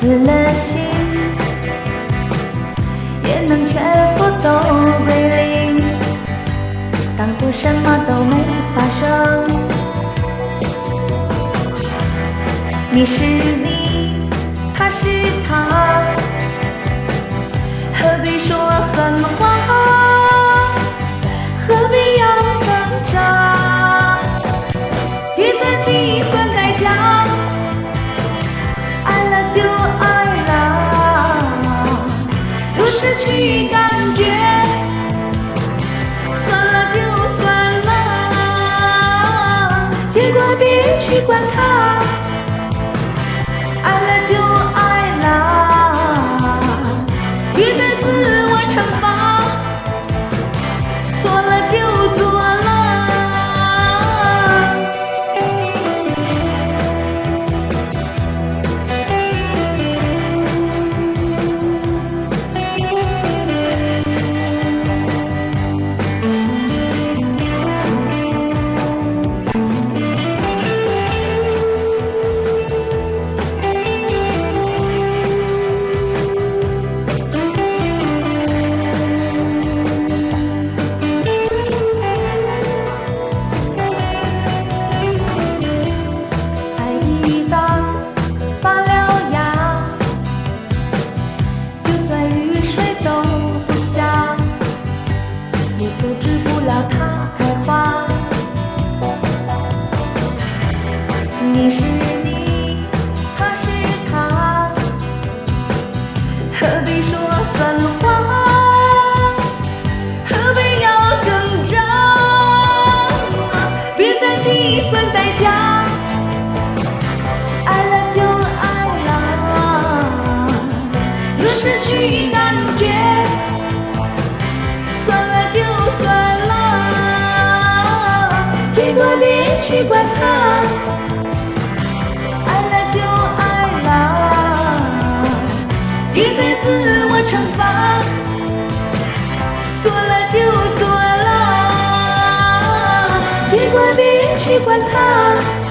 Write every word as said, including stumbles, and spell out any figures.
死了心，也能全部都归零，当作什么都没发生。你是你，他是他，何必说狠话，何必要挣扎？别再计算代价，爱了就爱了，若失去感觉，算了就算了，结果别去管它。爱了就爱了，别再自我惩罚，做了就做了。阻止不了它开花。你是你，他是他，何必说狠话，何必要挣扎？别再计算代价，爱了就爱了，若失去感觉，算了就算了，结果别去管它。爱了就爱了，别再自我惩罚，做了就做了，结果别去管它。